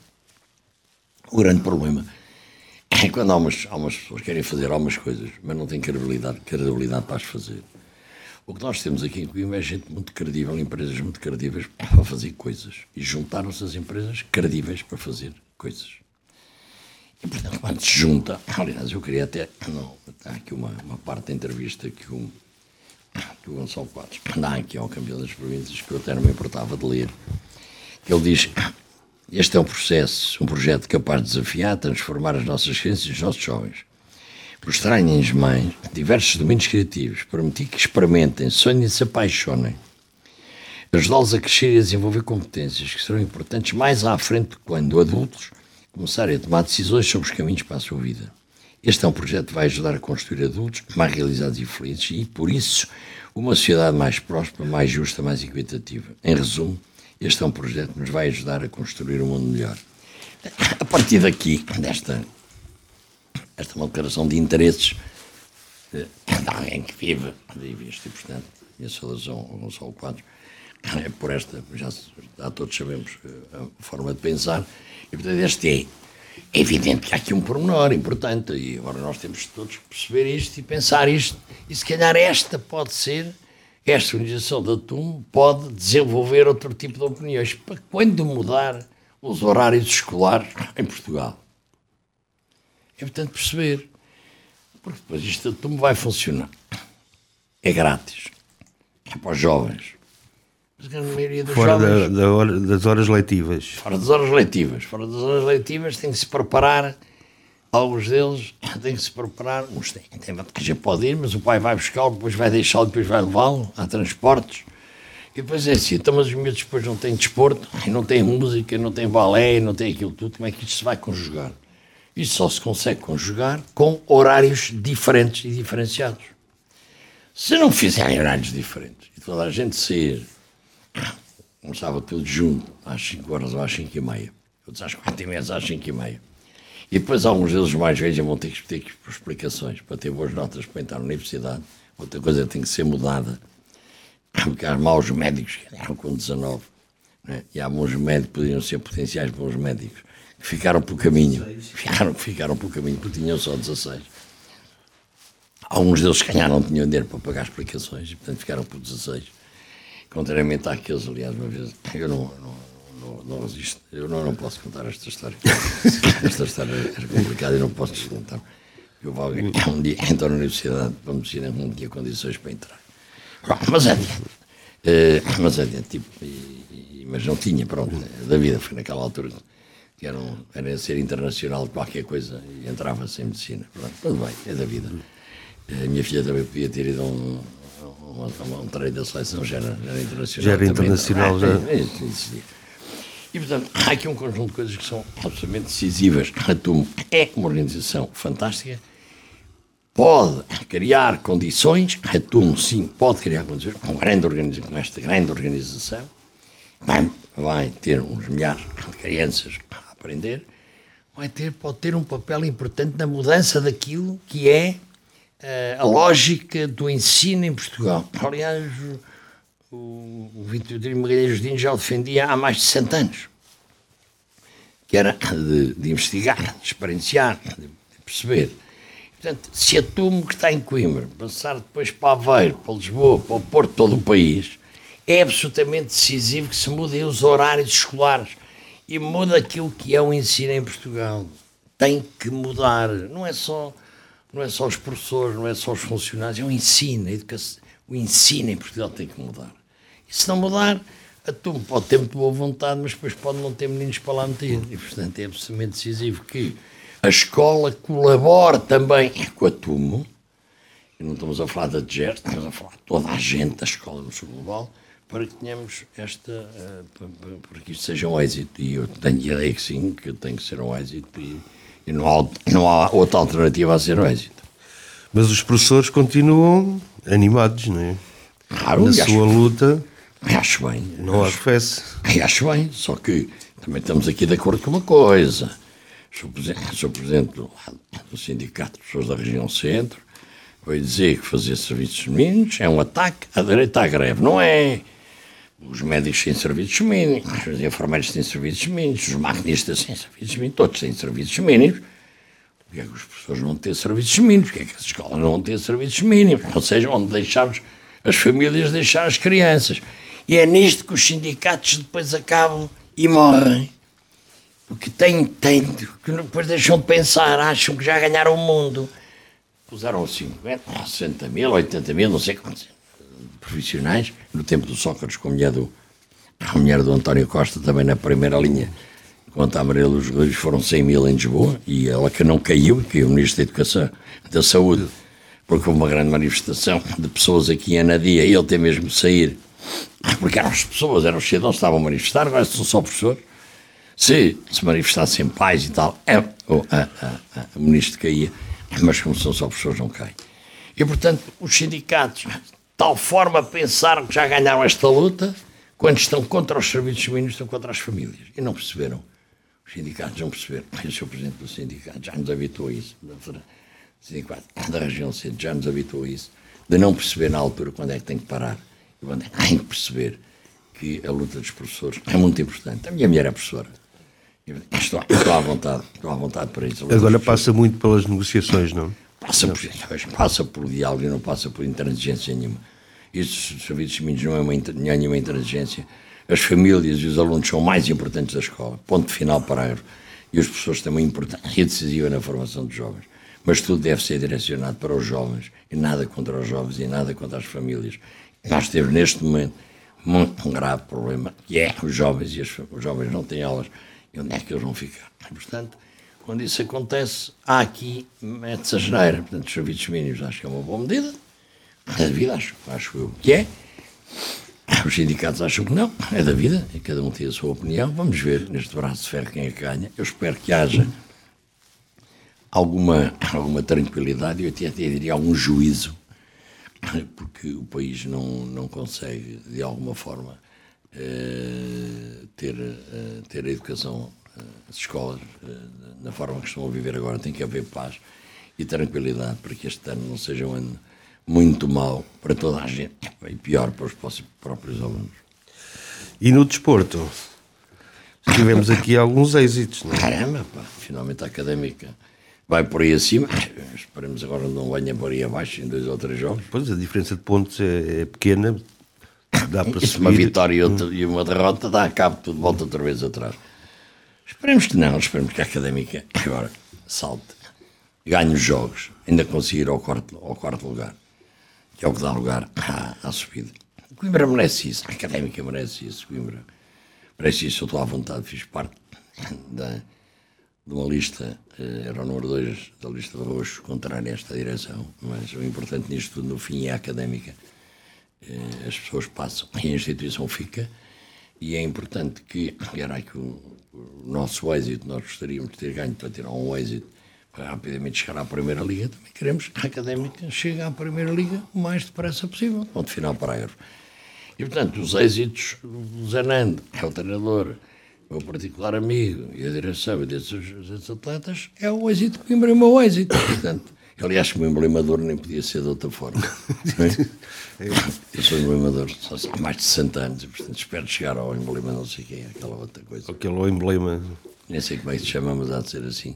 [SPEAKER 2] O grande problema é quando há umas, há umas pessoas que querem fazer algumas coisas, mas não têm credibilidade, credibilidade para as fazer. O que nós temos aqui em Coimbra é gente muito credível, empresas muito credíveis para fazer coisas. E juntaram-se as empresas credíveis para fazer coisas. E, portanto, quando se junta... Aliás, eu queria até... Não, há aqui uma, uma parte da entrevista que o, que o Gonçalo Quadros dá aqui ao campeão das províncias, que eu até não me importava de ler. Que ele diz: este é um processo, um projeto capaz de desafiar, transformar as nossas ciências e os nossos jovens. Mostrarem-lhes mais diversos domínios criativos, permitir que experimentem, sonhem e se apaixonem. Ajudá-los a crescer e a desenvolver competências que serão importantes mais à frente quando adultos começarem a tomar decisões sobre os caminhos para a sua vida. Este é um projeto que vai ajudar a construir adultos mais realizados e felizes e, por isso, uma sociedade mais próspera, mais justa, mais equitativa. Em resumo, este é um projeto que nos vai ajudar a construir um mundo melhor. A partir daqui, desta esta é uma declaração de interesses de alguém que vive, vive isto, e, portanto, minha saudação ao Gonçalo Quadros, é por esta, já, já todos sabemos a forma de pensar, e, portanto, este é. É evidente que há aqui um pormenor importante e agora nós temos todos que perceber isto e pensar isto e se calhar esta pode ser, esta organização da T U M pode desenvolver outro tipo de opiniões para quando mudar os horários escolares em Portugal. É importante perceber, porque depois isto da T U M vai funcionar. É grátis, é para os jovens. Mas a maioria dos
[SPEAKER 1] fora
[SPEAKER 2] jovens,
[SPEAKER 1] da, da hora, das horas letivas.
[SPEAKER 2] Fora das horas letivas. Fora das horas letivas tem que se preparar, alguns deles têm que se preparar, uns têm, têm vantagem, pode ir, mas o pai vai buscá-lo, depois vai deixá-lo, depois vai levá-lo, há transportes. E depois é assim, então mas os miúdos depois não têm desporto, e não têm música, não têm balé, não têm aquilo tudo, como é que isto se vai conjugar? Isto só se consegue conjugar com horários diferentes e diferenciados. Se não fizerem horários diferentes, e toda a gente sair, começava tudo junto, às cinco horas ou às cinco e meia, outros às quatro e meia, às cinco e meia. E depois alguns deles mais velhos vão ter que ter explicações para ter boas notas para entrar na universidade. Outra coisa tem que ser mudada, porque há maus médicos que eram com dezanove, né? E há bons médicos que poderiam ser potenciais bons médicos, que ficaram pelo caminho, ficaram, ficaram pelo caminho porque tinham só dezasseis. Alguns deles, se calhar, não tinham dinheiro para pagar explicações e, portanto, ficaram por dezasseis. Contrariamente àqueles, aliás, uma vez, eu não, não, não, não resisto, eu não, não posso contar esta história. Esta história era complicada e não posso contar. Eu vou um dia entrar na universidade para medicina, não tinha condições para entrar. Mas adiante, uh, mas adiante, tipo, e, e, mas não tinha, pronto, da vida, foi naquela altura que era, um, era ser internacional de qualquer coisa e entrava-se em medicina. Pronto, tudo bem, é da vida. A minha filha também podia ter ido a um. Um, um treino da seleção já era, já era internacional.
[SPEAKER 1] Já era internacional,
[SPEAKER 2] ah,
[SPEAKER 1] já.
[SPEAKER 2] É, é, é, e, portanto, há aqui um conjunto de coisas que são absolutamente decisivas. A T U M é uma organização fantástica, pode criar condições, a T U M, sim, pode criar condições, com, grande organização, com esta grande organização, vai, vai ter uns milhares de crianças a aprender, vai ter, pode ter um papel importante na mudança daquilo que é a lógica do ensino em Portugal. Aliás, o, o Vitorino Magalhães Dino já o defendia há mais de sessenta anos, que era de, de investigar, de experienciar, de perceber. Portanto, se a T U M que está em Coimbra passar depois para Aveiro, para Lisboa, para o Porto, todo o país, é absolutamente decisivo que se mudem os horários escolares e muda aquilo que é o ensino em Portugal. Tem que mudar, não é só... Não é só os professores, não é só os funcionários, é o ensino, a educação. O ensino em Portugal tem que mudar. E se não mudar, a T U M pode ter muito boa vontade, mas depois pode não ter meninos para lá meter. E, portanto, é absolutamente decisivo que a escola colabore também com a T U M. E não estamos a falar da D G E R, estamos a falar de toda a gente da escola no sul global, para que tenhamos esta, uh, para que isto seja um êxito. E eu tenho a ideia que sim, que tem que ser um êxito. E, E não há, não há outra alternativa a ser o êxito.
[SPEAKER 1] Mas os professores continuam animados, não é?
[SPEAKER 2] Claro,
[SPEAKER 1] na
[SPEAKER 2] sua
[SPEAKER 1] acho, luta.
[SPEAKER 2] Acho bem.
[SPEAKER 1] Não arrefece.
[SPEAKER 2] Acho bem, só que também estamos aqui de acordo com uma coisa. Sou presidente, sou presidente do, do Sindicato de Pessoas da Região Centro, vou dizer que fazer serviços mínimos é um ataque à direita à greve. Não é. Os médicos têm serviços mínimos, os enfermeiros têm serviços mínimos, os maquinistas têm serviços mínimos, todos têm serviços mínimos. Porque é que os professores não têm serviços mínimos? Porque é que as escolas não têm serviços mínimos? Ou seja, onde deixarmos as famílias deixar as crianças. E é nisto que os sindicatos depois acabam e morrem. Porque têm tanto, que depois deixam de pensar, acham que já ganharam o mundo. Puseram cinquenta, sessenta mil, oitenta mil, não sei quantos profissionais, no tempo do Sócrates, com a mulher do, a mulher do António Costa, também na primeira linha, quanto à Maria dos Reis, foram cem mil em Lisboa, e ela que não caiu, que é o Ministro da Educação, da Saúde, porque houve uma grande manifestação de pessoas aqui em Anadia, e ele tem mesmo de sair, porque eram as pessoas, eram os cidadãos que estavam a manifestar, agora são só professores, se se manifestassem em paz e tal, é, oh, a, a, a, o ministro caía, mas como são só pessoas, não caem. E, portanto, os sindicatos, de tal forma, pensaram que já ganharam esta luta, quando estão contra os serviços mínimos, estão contra as famílias. E não perceberam. Os sindicatos não perceberam. O senhor Presidente do Sindicato já nos habituou a isso. O Sindicato da Região Centro já nos habituou a isso. De não perceber na altura quando é que tem que parar. E quando é que tem que perceber que a luta dos professores é muito importante. A minha mulher é professora. Estou, estou à vontade. Estou à vontade para isso.
[SPEAKER 1] Agora passa muito pelas negociações, não?
[SPEAKER 2] Passa por, passa por diálogo e não passa por intransigência nenhuma. Isso, os serviços mínimos não é uma, não é nenhuma intransigência. As famílias e os alunos são mais importantes da escola. Ponto final, parágrafo. E os professores têm uma importância decisiva na formação dos jovens. Mas tudo deve ser direcionado para os jovens. E nada contra os jovens e nada contra as famílias. Nós temos, neste momento, muito um grave problema, que é os jovens, e as, os jovens não têm aulas. E onde é que eles vão ficar? E, portanto, quando isso acontece, há aqui, mete-se a geneira. Portanto, os serviços mínimos acho que é uma boa medida. É da vida, acho, acho eu que é. Os sindicatos acham que não. É da vida. E cada um tem a sua opinião. Vamos ver neste braço de ferro quem é que ganha. Eu espero que haja alguma, alguma tranquilidade. Eu até, até diria algum juízo. Porque o país não, não consegue, de alguma forma, eh, ter, eh, ter a educação, eh, as escolas, eh, na forma que estão a viver agora. Tem que haver paz e tranquilidade para que este ano não seja um ano muito mau para toda a gente e pior para os próprios alunos.
[SPEAKER 1] E no desporto? Tivemos aqui alguns êxitos, não é?
[SPEAKER 2] Caramba, pá, finalmente a Académica vai por aí acima. Esperemos agora não venha por aí abaixo em dois ou três jogos.
[SPEAKER 1] Pois, a diferença de pontos é, é pequena. Dá para
[SPEAKER 2] Isso, uma vitória e, outra, e uma derrota dá a cabo, tudo volta outra vez atrás. Esperemos que não, esperemos que a Académica agora salte, ganhe os jogos, ainda consiga ir ao quarto, ao quarto lugar, que é o que dá lugar à, à subida. O Coimbra merece isso, a Académica merece isso, Coimbra merece isso, eu estou à vontade, fiz parte da, de uma lista, era o número dois da lista de roxos, contrária a esta direção, mas o importante nisto tudo, no fim, é a Académica. As pessoas passam e a instituição fica, e é importante que, era aqui o, o nosso êxito, nós gostaríamos de ter ganho para tirar um êxito, para rapidamente chegar à Primeira Liga, também queremos que a Académica chegue à Primeira Liga o mais depressa possível, ponto final, parágrafo. E, portanto, os êxitos do Zé Nando, que é o treinador, o meu particular amigo, e a direção desses, desses atletas, é o êxito que Coimbra é o meu êxito, portanto. Aliás, como emblemador nem podia ser de outra forma. É? Eu sou emblemador há mais de sessenta anos e, portanto, espero chegar ao emblema, não sei quem é, aquela outra coisa.
[SPEAKER 1] Aquele emblema.
[SPEAKER 2] Nem sei como é que se chama, mas há de ser assim.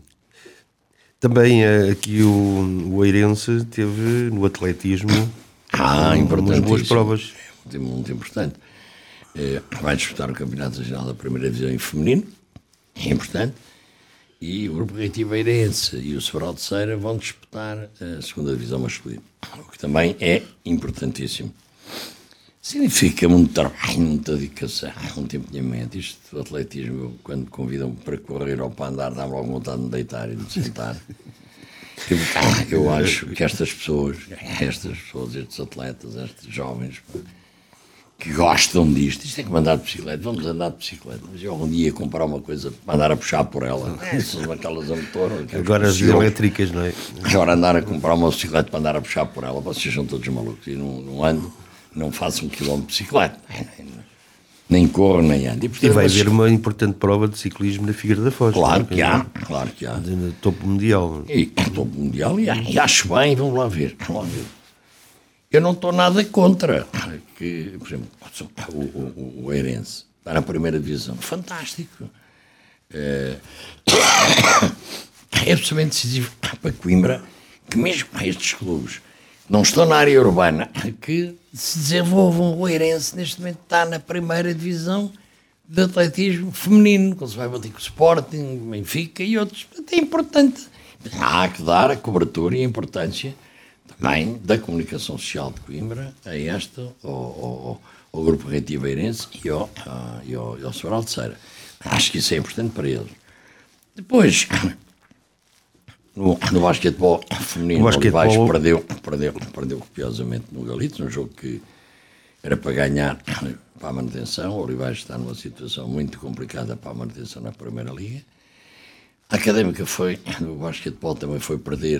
[SPEAKER 1] Também aqui o, o Eirense teve no atletismo
[SPEAKER 2] ah,
[SPEAKER 1] umas boas provas.
[SPEAKER 2] É muito, muito importante. É, vai disputar o Campeonato Nacional da Primeira Divisão em feminino, é importante. E o Grupo Recreativo Eirense e o Sobral de Ceira vão disputar a segunda divisão masculina, o que também é importantíssimo. Significa muito trabalho, muita dedicação, muito empenhamento. Isto do atletismo, quando me convidam para correr ou para andar, dá-me logo vontade de me deitar e de me sentar. Eu, eu acho que estas pessoas, estas pessoas, estes atletas, estes jovens que gostam disto, isto é como andar de bicicleta, vamos andar de bicicleta, mas eu algum dia ia comprar uma coisa para andar a puxar por ela, essas aquelas a motor.
[SPEAKER 1] Agora as elétricas, não é?
[SPEAKER 2] Agora andar a comprar uma bicicleta para andar a puxar por ela, vocês são todos malucos, e não, não ando, não faço um quilómetro de bicicleta, nem corro, nem ando.
[SPEAKER 1] E, portanto, e vai haver uma importante prova de ciclismo na Figueira da Foz.
[SPEAKER 2] Claro que há, claro que há.
[SPEAKER 1] No topo mundial.
[SPEAKER 2] E topo mundial, e, e acho bem, vamos lá ver, vamos lá ver. Eu não estou nada contra que, por exemplo, o, o, o Eirense está na primeira divisão. Fantástico. É, é absolutamente decisivo para Coimbra que mesmo estes clubes não estão na área urbana, que se desenvolvam. O Eirense neste momento está na primeira divisão de atletismo feminino, quando se vai bater com o Sporting, Benfica e outros. É importante. Há que dar a cobertura e a importância também da comunicação social de Coimbra a esta, ao, ao, ao Grupo Recreativo Eirense e ao, e ao, e ao Sobral de Ceira. Acho que isso é importante para eles. Depois, no, no basquetebol feminino, o Olivais perdeu, perdeu, perdeu copiosamente no Galitos, um jogo que, era para ganhar para a manutenção. O Olivais está numa situação muito complicada para a manutenção na Primeira Liga. A Académica foi, o basquetebol também foi perder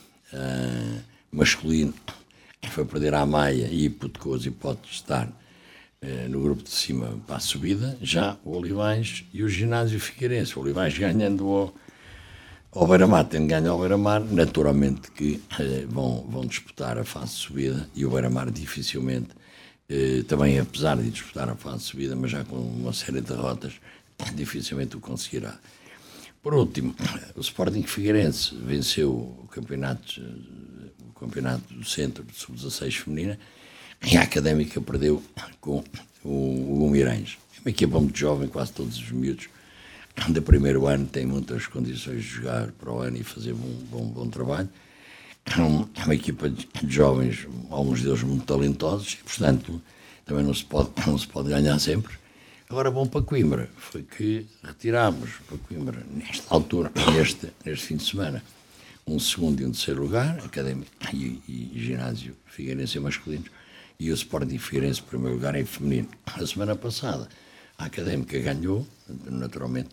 [SPEAKER 2] uh, masculino, foi perder a Maia e hipotecou as hipóteses de estar uh, no grupo de cima para a subida. Já o Olivais e o Ginásio Figueirense, o Olivais ganhando o ao Beira-Mar, tendo ganho ao Beira-Mar, naturalmente que eh, vão, vão disputar a fase de subida, e o Beira-Mar dificilmente, eh, também apesar de disputar a fase de subida, mas já com uma série de derrotas, dificilmente o conseguirá. Por último, o Sporting Figueirense venceu o campeonato, o campeonato do Centro de sub dezasseis feminina, e a Académica perdeu com o, o Guimarães. É uma equipa muito jovem, quase todos os miúdos de primeiro ano têm muitas condições de jogar para o ano e fazer um bom, bom trabalho. É uma equipa de jovens, alguns deles muito talentosos, e, portanto, também não se pode, não se pode ganhar sempre. Agora, bom para Coimbra foi que retirámos para Coimbra, nesta altura, neste, neste fim de semana, um segundo e um terceiro lugar, Académica e, e, e Ginásio Figueirense em masculinos, e o Sporting Figueirense em primeiro lugar em feminino. A semana passada, a Académica ganhou, naturalmente,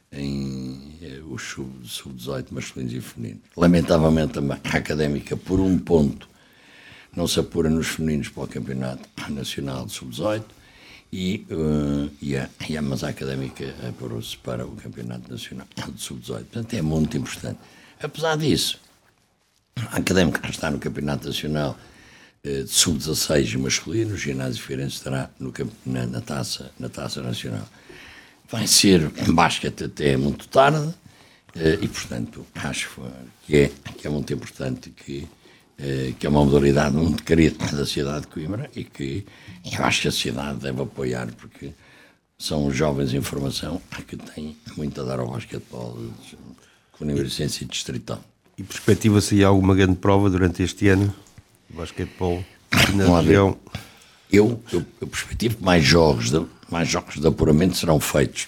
[SPEAKER 2] em eh, os sub dezoito masculinos e femininos. Lamentavelmente também, a Académica, por um ponto, não se apura nos femininos para o Campeonato Nacional de sub dezoito, e, uh, e, a, e a, mas a Académica apurou-se para o Campeonato Nacional de sub dezoito. Portanto, é muito importante. Apesar disso, a Académica está no Campeonato Nacional de sub dezasseis masculino, o Ginásio Figueirense estará no, na, na, taça, na taça nacional. Vai ser em basquete até muito tarde, e, portanto, acho que é, que é muito importante, que, que é uma modalidade muito querida da cidade de Coimbra, e que eu acho que a cidade deve apoiar, porque são jovens em formação que têm muito a dar ao basquetebol universitário e distrital.
[SPEAKER 1] E perspectiva-se aí alguma grande prova durante este ano? Basquetebol na região?
[SPEAKER 2] Eu, eu, eu perspectivo que mais jogos, de, mais jogos de apuramento serão feitos.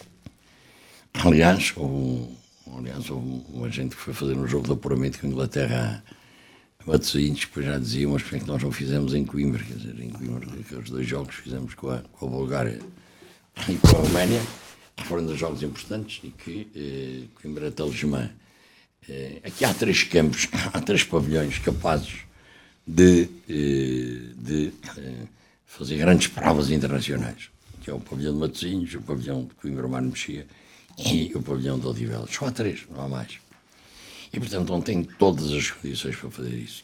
[SPEAKER 2] Aliás, um, aliás houve um agente que foi fazer um jogo de apuramento com a Inglaterra a Matosinhos, que depois já dizia, mas porque é que nós não fizemos em Coimbra? Quer dizer, em Coimbra, aqueles dois jogos fizemos com a, com a Bulgária e com a Roménia, que foram dois jogos importantes, e que eh, Coimbra é talismã. Eh, aqui há três campos, há três pavilhões capazes de, de fazer grandes provas internacionais, que é o pavilhão de Matosinhos, o pavilhão de Coimbra Mar Mexia e o pavilhão de Odivelas. Só há três, não há mais. E, portanto, não tem todas as condições para fazer isso.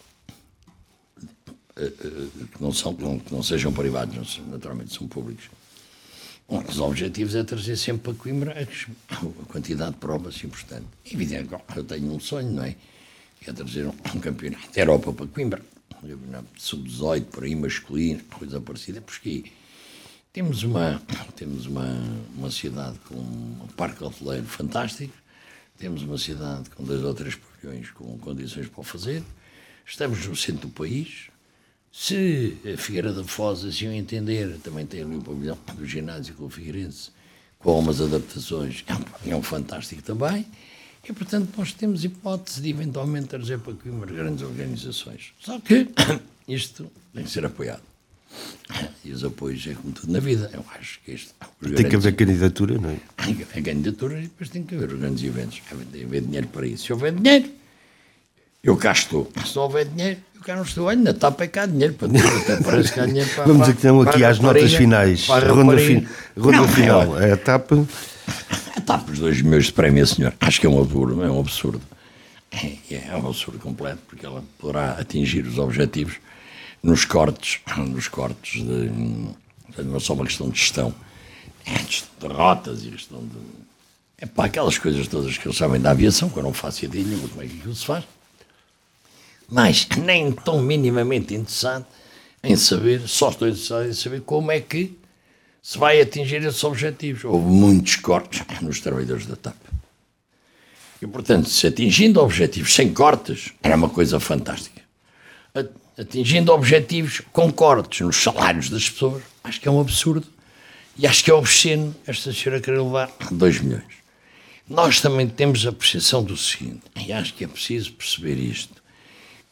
[SPEAKER 2] Que não, são, que não sejam privados, naturalmente são públicos. Um dos objetivos é trazer sempre para Coimbra a quantidade de provas importante. É evidente que eu tenho um sonho, não é? Que é trazer um, um campeonato da Europa para Coimbra, sub dezoito, por aí, masculino, coisa parecida, porque temos uma, temos uma, uma cidade com um parque hoteleiro fantástico, temos uma cidade com dois ou três pavilhões com condições para o fazer, estamos no centro do país. Se a Figueira da Foz assim o entender, também tem ali o pavilhão do Ginásio com o Figueirense, com algumas adaptações, é um pavilhão fantástico também. E, portanto, nós temos hipótese de eventualmente trazer para Coimbra grandes organizações. Só que isto tem que ser apoiado. E os apoios é como tudo na vida. Eu acho que isto...
[SPEAKER 1] Tem que haver candidatura, não é?
[SPEAKER 2] A candidatura, e depois tem que haver os grandes eventos. Tem que haver dinheiro para isso. Se houver dinheiro, eu cá estou. Se não houver dinheiro, eu cá não estou. Olha, na tapa é cá dinheiro para tudo. Até parece que há dinheiro para...
[SPEAKER 1] Vamos então aqui às notas finais. Ronda, fi, ronda não, final. É a tapa...
[SPEAKER 2] A TAP, os dois milhões de prémio, senhor, acho que é um absurdo, é um absurdo. É, é um absurdo completo, porque ela poderá atingir os objetivos nos cortes, nos cortes de, não é só uma questão de gestão, é gestão de rotas e gestão de... É para aquelas coisas todas que eles sabem da aviação, que eu não faço ideia nenhuma como é que aquilo se faz, mas nem tão minimamente interessado em saber, só estou interessado em saber como é que se vai atingir esses objetivos. Houve muitos cortes nos trabalhadores da TAP. E, portanto, se atingindo objetivos sem cortes, era uma coisa fantástica. Atingindo objetivos com cortes nos salários das pessoas, acho que é um absurdo. E acho que é obsceno esta senhora querer levar dois milhões. Nós também temos a percepção do seguinte, e acho que é preciso perceber isto,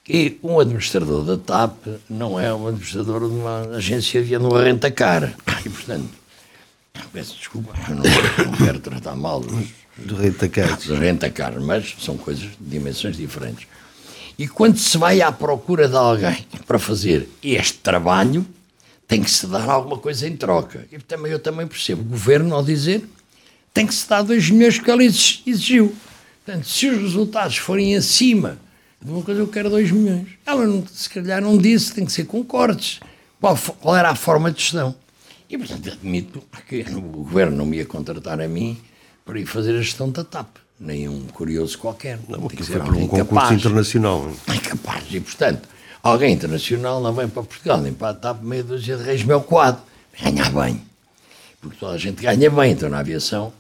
[SPEAKER 2] que um administrador da T A P não é um administrador de uma agência de uma renta-car. E, portanto, peço desculpa, eu não, não quero tratar mal dos,
[SPEAKER 1] do renta-car,
[SPEAKER 2] dos renta-car, mas são coisas de dimensões diferentes. E quando se vai à procura de alguém para fazer este trabalho, tem que se dar alguma coisa em troca. E também, eu também percebo, o governo, ao dizer, tem que se dar dois milhões que ele exigiu. Portanto, se os resultados forem acima de uma coisa, eu quero dois milhões. Ela, não, se calhar, não disse, tem que ser com cortes. Qual, qual era a forma de gestão? E, portanto, admito que o governo não me ia contratar a mim para ir fazer a gestão da T A P. Nem um curioso qualquer.
[SPEAKER 1] Não,
[SPEAKER 2] tem que
[SPEAKER 1] foi por um concurso capaz, internacional.
[SPEAKER 2] É capaz. E, portanto, alguém internacional não vem para Portugal, nem para a T A P, meia dúzia de reis meu quadro. Ganha bem. Porque toda a gente ganha bem. Então, na aviação,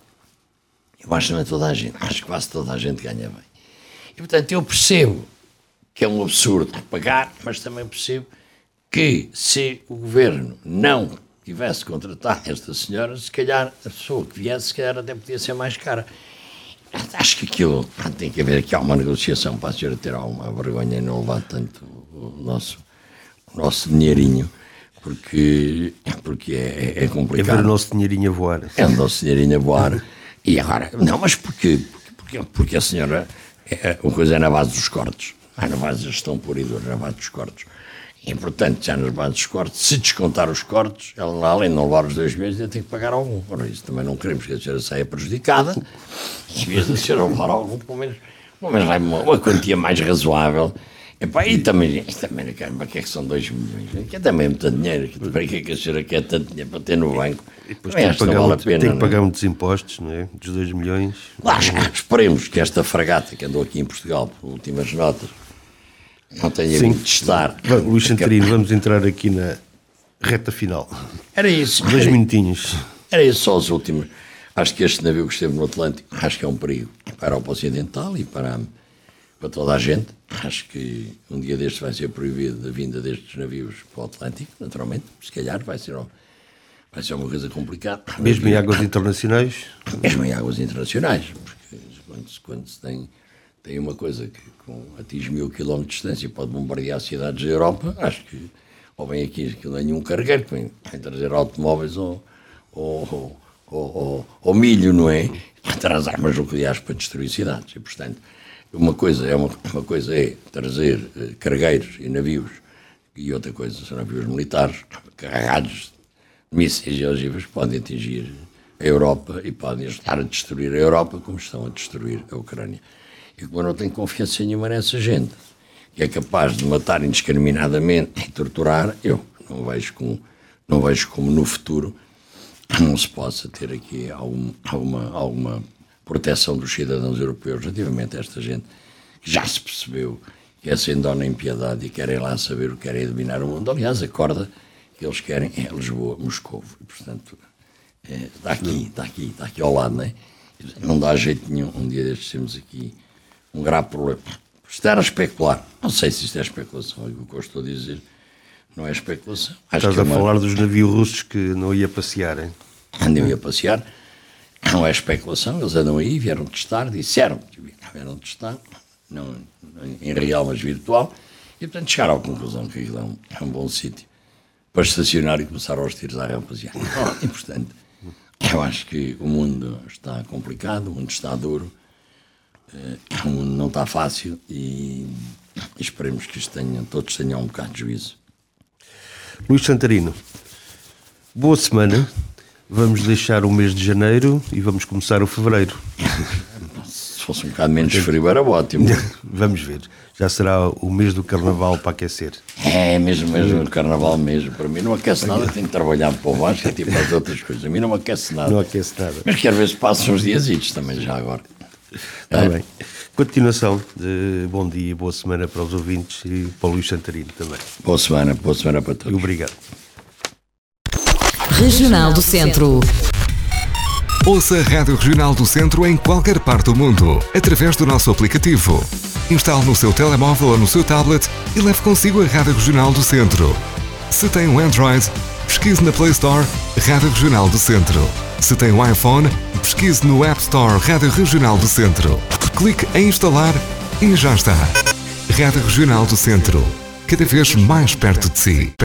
[SPEAKER 2] eu acho que não é toda a gente. Acho que quase toda a gente ganha bem. E, portanto, eu percebo que é um absurdo pagar, mas também percebo que se o governo não tivesse contratado esta senhora, se calhar a pessoa que viesse, se calhar até podia ser mais cara. Acho que aquilo tem que haver aqui uma negociação para a senhora ter alguma vergonha e não levar tanto o nosso, o nosso dinheirinho, porque, porque é, é complicado.
[SPEAKER 1] É ver o nosso dinheirinho a voar.
[SPEAKER 2] É o nosso dinheirinho a voar. E agora, não, mas porquê? Porque, porque a senhora, é, uma coisa é na base dos cortes, não é na base da gestão pura e dura, na base dos cortes. E, portanto, já nas bases dos cortes, se descontar os cortes, ela, além de não levar os dois meses, ainda tem que pagar algum. Ora, isso também não queremos que a senhora saia prejudicada. Em vez de a senhora levar algum, pelo menos, pelo menos uma, uma quantia mais razoável. E, pá, e também, e também caramba, que é que são dois milhões? Que é também muito dinheiro. Para que é que a senhora quer tanto dinheiro para ter no banco?
[SPEAKER 1] E depois tem que, pagar, vale a pena, tem que pagar muitos impostos, não é? Dos dois milhões.
[SPEAKER 2] Claro, esperemos que esta fragata que andou aqui em Portugal, por últimas notas, não tenha muito de estar.
[SPEAKER 1] Luís Santarino, vamos entrar aqui na reta final.
[SPEAKER 2] Era isso.
[SPEAKER 1] Dois era, minutinhos.
[SPEAKER 2] Era isso, só os últimos. Acho que este navio que esteve no Atlântico, acho que é um perigo para o Ocidental e para, para toda a gente. Acho que um dia destes vai ser proibido a vinda destes navios para o Atlântico, naturalmente. Se calhar vai ser, vai ser uma coisa complicada.
[SPEAKER 1] Mesmo em águas internacionais?
[SPEAKER 2] Mesmo em águas internacionais. Porque quando, quando se tem... Tem uma coisa que com, atinge mil quilómetros de distância e pode bombardear cidades da Europa. Acho que ou vem aqui que nenhum carregueiro que vem, vem trazer automóveis ou, ou, ou, ou, ou milho, não é? Traz armas nucleares para destruir cidades. E, portanto, uma coisa é, uma, uma coisa é trazer uh, cargueiros e navios, e outra coisa são navios militares carregados de mísseis e ogivas que podem atingir a Europa e podem estar a destruir a Europa como estão a destruir a Ucrânia. E como eu não tenho confiança nenhuma nessa gente, que é capaz de matar indiscriminadamente e torturar, eu não vejo como, não vejo como no futuro não se possa ter aqui algum, alguma, alguma proteção dos cidadãos europeus relativamente a esta gente, que já se percebeu que é sem dó nem piedade e querem lá saber o que querem dominar o mundo. Aliás, a corda que eles querem é Lisboa, Moscovo. E, portanto, é, está aqui, está aqui, está aqui ao lado, não é? Não dá jeito nenhum. Um dia destes temos aqui um grave problema. Isto era especular. Não sei se isto é especulação. O que eu estou a dizer não é especulação.
[SPEAKER 1] Acho Estás que é uma... a falar dos navios russos que não ia passear, hein?
[SPEAKER 2] Andam a passear. Não é especulação. Eles andam aí, vieram testar, disseram que vieram testar, não em real, mas virtual, e portanto chegaram à conclusão que aquilo é um, é um bom sítio para estacionar e começar aos tiros à rapaziada. E portanto, eu acho que o mundo está complicado, o mundo está duro. O mundo não está fácil e esperemos que isto tenha, todos tenham um bocado de juízo.
[SPEAKER 1] Luís Santarino, boa semana. Vamos deixar o mês de janeiro e vamos começar o fevereiro.
[SPEAKER 2] Se fosse um bocado menos frio era ótimo.
[SPEAKER 1] Vamos ver. Já será o mês do carnaval para aquecer.
[SPEAKER 2] É mesmo, mesmo o carnaval mesmo. Para mim não aquece nada, tenho que trabalhar para o baixo e tipo as outras coisas. A mim não aquece nada.
[SPEAKER 1] Não aquece nada.
[SPEAKER 2] Mas quero ver se passam uns dias também já agora.
[SPEAKER 1] Está é. bem. Continuação de bom dia e boa semana para os ouvintes e para o Luís Santarino também.
[SPEAKER 2] Boa semana, boa semana para todos.
[SPEAKER 1] E obrigado.
[SPEAKER 3] Regional do Centro.
[SPEAKER 4] Ouça a Rádio Regional do Centro em qualquer parte do mundo, através do nosso aplicativo. Instale no seu telemóvel ou no seu tablet e leve consigo a Rádio Regional do Centro. Se tem um Android, pesquise na Play Store Rádio Regional do Centro. Se tem um iPhone, pesquise no App Store Rádio Regional do Centro. Clique em instalar e já está. Rádio Regional do Centro, cada vez mais perto de si.